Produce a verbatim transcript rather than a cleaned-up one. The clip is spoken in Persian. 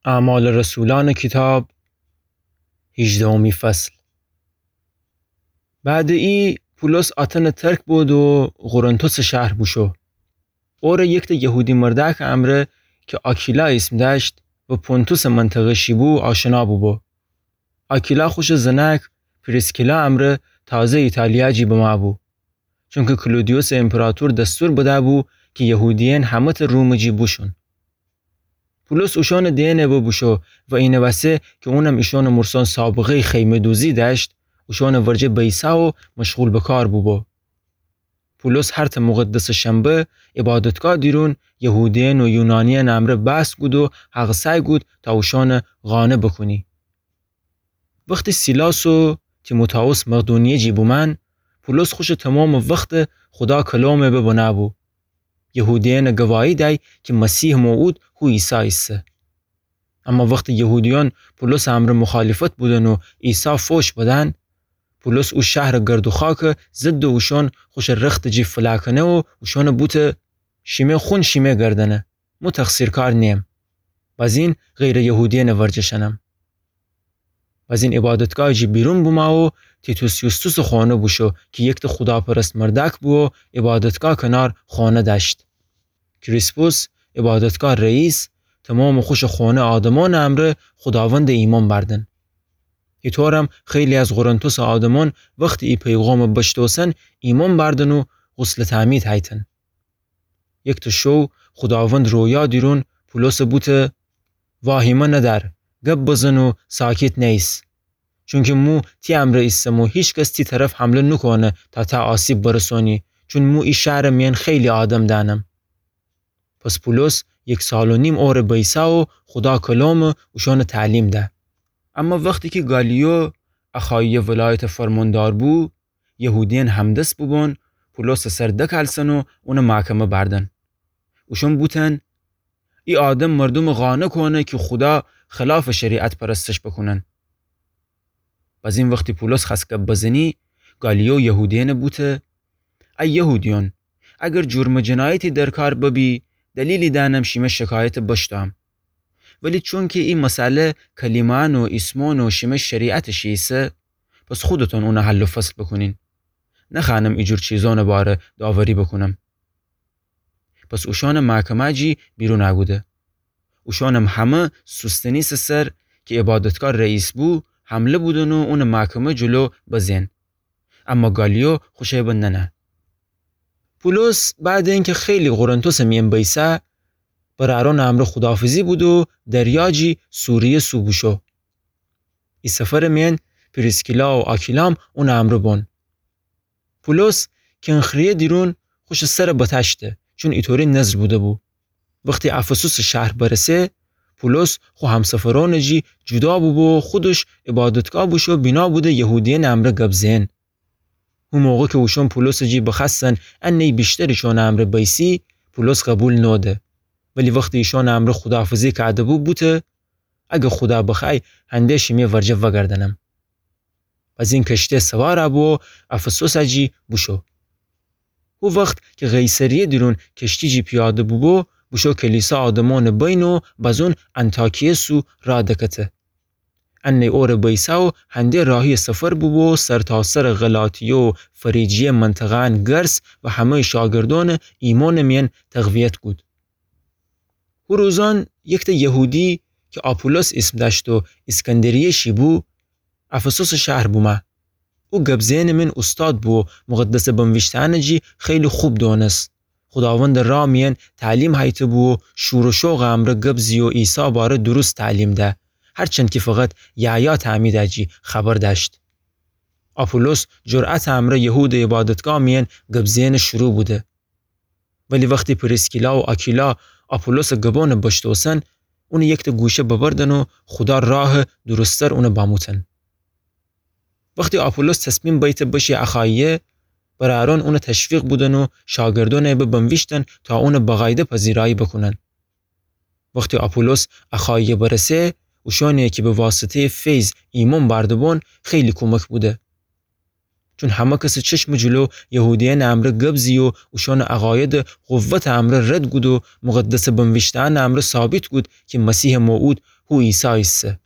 اعمال رسولان کتاب هجدهمی فصل. بعد ای پولس آتن ترک بود و قرنطس شهر بوشو. اور یک یهودی مردک امره که آکیلا اسم داشت و پونتوس منطقه شیبو آشنا بو. آکیلا خوش زنک پریسکیلا امره تازه ایتالیا جی بما بو. چونکه کلودیوس امپراتور دستور بده بو که یهودیین همت روم جی بوشون. پولس اوشان دینه بو بوشو و اینه واسه که اونم ایشان مرسان سابقه خیمه دوزی داشت اوشان ورجه بیسا و مشغول بکار بو بو. پولس هر تا مقدس شنبه عبادتگاه دیرون یهودیین و یونانیین امره بس گود و حق سعی گود تا اوشان غانه بکنی. وقتی سیلاس و تیموتائوس مقدونیه جی بومن پولس خوش تمام وقت خدا کلامه ببنه بو. یهودیان گواهی دای که مسیح موعود هو عیسی است. اما وقت یهودیان پولس امر مخالفت بودن و عیسی فوش بدن، پولس او شهر گرد و خاک ضد اوشان خوش رخت جی فلاکنه و اوشان بوت شیمه خون شیمه گردنه. مو تقصیر کار نیم. بازین غیر یهودیان ورجشنم. بازین عبادتگاه جی بیرون بوما و تیتوس یوستوس خانه بوشو که یک تا خدا پرست مردک بو و عبادتگاه کنار خانه داشت. کریسپوس عبادتگاه رئیس تمام خوش خانه آدمان امره خداوند ایمان بردن. ایطورم خیلی از قرنطس آدمان وقتی ای پیغام بشتوسن ایمان بردن و غسل تعمید هایتن. یک تا شو خداوند رویا دیرون پولس بوته واهیمه ندار گب بزن و ساکت نیست. چونکه مو تی امر ایستمو هیچ کس تی طرف حمله نکنه تا تا آسیب برسونی چون مو ای شهر مین خیلی آدم دانم. پس پولس یک سال و نیم اور بیسا و خدا کلام اوشان تعلیم ده. اما وقتی که گالیو اخایی ولایت فرماندار بو یهودیان همدست بودن پولس سرده کلسن و اون محکمه بردن. اوشان بودن ای آدم مردم غانه کنه که خدا خلاف شریعت پرستش بکنن. باز این وقتی پولس خواست گپ بزنی گالیو یهودیان بوده ای یهودیان اگر جرم جنایتی در کار ببی دلیلی دانم شیمه شکایت بشتم. ولی چون که این مسئله کلمان و اسمان و شیمه شریعت شیسه پس خودتون اون حل و فصل بکنین. نخوانم ایجور چیزان باره داوری بکنم. پس اوشان محکمه جی بیرون نگوده. اوشانم همه سستنیس سر که عبادتگاه رئیس بو حمله بودن و اون محکمه جلو بزین. اما گالیو خوشه بنده نه. پولس بعد اینکه خیلی قرنطس میم بیسه براران امر خداحافظی بود و دریاجی سوریه سوبوشو. ای سفر مین پریسکیلا و آکیلام اون امر بون. پولس کنخریه دیرون خوش سر بتشته چون ایطوری نظر بوده بو. وقتی افسوس شهر برسه پولس خو همسفران جی جدا بو و خودش عبادتگاه بوشو بنا بوده یهودیان امر گبزین. اون موقع که اوشون پولس جی بخستن انهی بیشترشون امر بیسی پولس قبول نوده. ولی وقتی ایشون امر خداحافظی کرده بو بوده اگه خدا بخوای هنده شیمی ورجه وگردنم. از این کشته سوار بو افسوس جی بوشو. او وقت که قیصریه دیرون کشتی جی پیاده بو بو بوشو کلیسا آدمان بین و بازون انتاکیه سو را دکته. انه اور بیسا و هنده راهی سفر بو و سرتاسر غلاطیه و فریجیه منطقان گرس و همه شاگردان ایمان مین تقویت بود. او روزان یک تا یهودی که آپولوس اسم داشت و اسکندریه شیبو افسوس شهر بومه. او گبزین من استاد بو مقدس بنوشتن جی خیلی خوب دانست. خداوند را مین تعلیم هایت بو شور و شوق امر گبزی و عیسی باره درست تعلیم ده. هرچند که فقط یعیا تعمید جی خبر داشت. آپولوس جرأت امر یهود عبادتگاه مین گبزین شروع بوده. ولی وقتی پریسکیلا و آکیلا آپولوس گبان بشتوسن اون یک تا گوشه ببردن و خدا راه درستر اون باموتن. وقتی آپولوس تصمیم بیت بشی اخاییه براران اون تشویق بودن و شاگردان به بنویشتن تا اون بغایده پذیرایی بکنن. وقتی آپولوس اخاییه برسه اوشانیه که به واسطه فیض ایمان بردبان خیلی کمک بوده. چون همه کس چشم جلو یهودیان امر گبزی و اوشان عقاید قوت امر رد گود و مقدس بنوشتن امر ثابت گود که مسیح موعود هو عیسی ایسه.